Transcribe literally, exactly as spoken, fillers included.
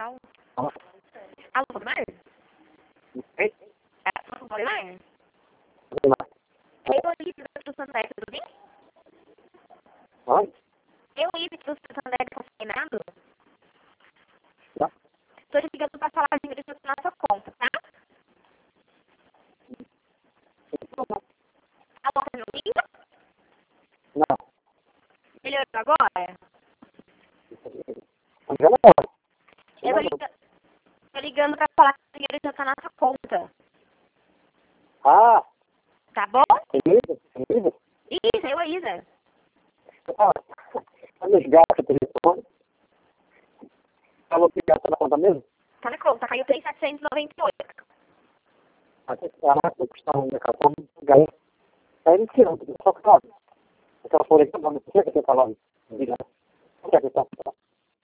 Então, Alô? alô, Valdemar? Ei? É, sou Valdemar? Valdemar. Eu Ives do Santander, tudo bem? Oi? Eu Ives do Santander, consignado? Tá. Estou te ligando para falar de direito da nossa conta, tá? Alô, você não liga? Não. Melhorou agora? Já não. Eu tô ligando, tô ligando para falar que o dinheiro já está na nossa conta, Ah, tá bom? Elisa? Elisa? Isso, eu, Isa. Ah, quando os gatos o telefone, falou que gasta na conta mesmo? Tá na conta, caiu três mil setecentos e noventa e oito. Até que a máquina custa um cartão, ganhei. Aí ele tirou, só que, ó, aquela folha que eu não sei o que eu falava. Diga, o que é que eu